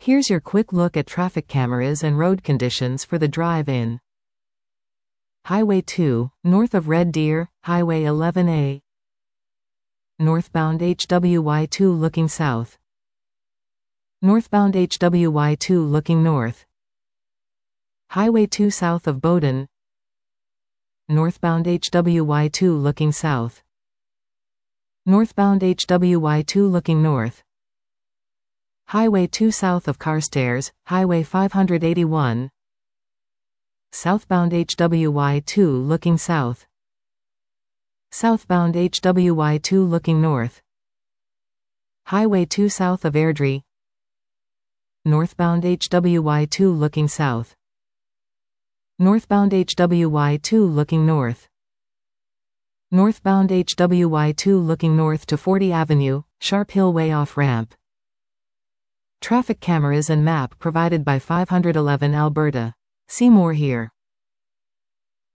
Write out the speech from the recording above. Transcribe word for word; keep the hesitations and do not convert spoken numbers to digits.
Here's your quick look at traffic cameras and road conditions for the drive in. Highway two, north of Red Deer, Highway eleven A. Northbound H W Y two looking south. Northbound H W Y two looking north. Highway two south of Bowdoin. Northbound H W Y two looking south. Northbound H W Y two looking north. Highway two south of Carstairs, Highway five eighty-one. Southbound H W Y two looking south. Southbound H W Y two looking north. Highway two south of Airdrie. Northbound H W Y two looking south. Northbound H W Y two looking north. Northbound H W Y two looking north to fortieth Avenue, Sharp Hill Way off-ramp. Traffic cameras and map provided by five eleven Alberta. See more here.